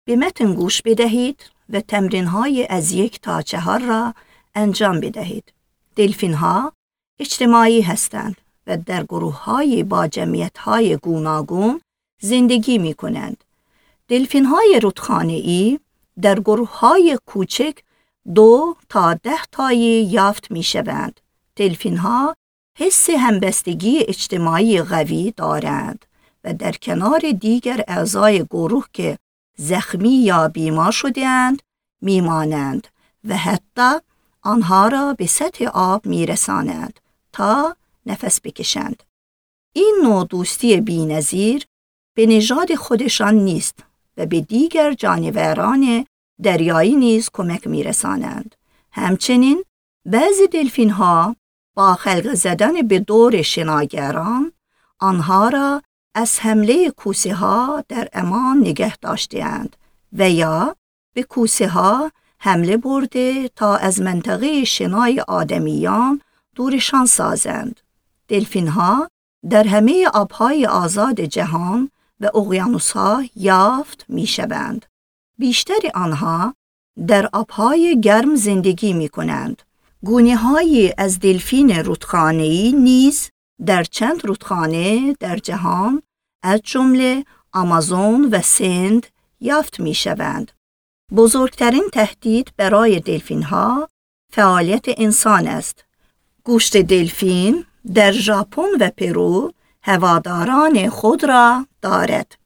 به متن گوش بدهید و تمرین‌های از 1 تا 4 را انجام بدهید. دلفین‌ها اجتماعی هستند و در گروه‌های با جمعیت‌های گوناگون زندگی می‌کنند. دلفین‌های رودخانه‌ای در گروه‌های کوچک 2 تا 10 تایی یافت می‌شوند. دلفین‌ها حس همبستگی اجتماعی قوی دارند و در کنار دیگر اعضای گروه که زخمی یا بیمار شده‌اند میمانند و حتی آنها را به سطح آب میرسانند تا نفس بکشند. این نوع دوستی بی‌نظیر به نژاد خودشان نیست و به دیگر جانوران دریایی نیز کمک میرسانند. همچنین بعضی دلفین‌ها با خلق زدن به دور شناگران آنها را از حمله کوسه‌ها در امان نگه داشته‌اند و یا به کوسه‌ها حمله برده تا از منطقه شنای آدمیان دورشان سازند. دلفین‌ها در همه آب‌های آزاد جهان و اقیانوس‌ها یافت می‌شوند. بیشتر آنها در آب‌های گرم زندگی می‌کنند. گونه‌هایی از دلفین رودخانه‌ای نیز در چند رودخانه در جهان از جمله آمازون و سند یافت می‌شوند. بزرگترین تهدید برای دلفین‌ها فعالیت انسان است. گوشت دلفین در ژاپن و پرو هواداران خود را دارد.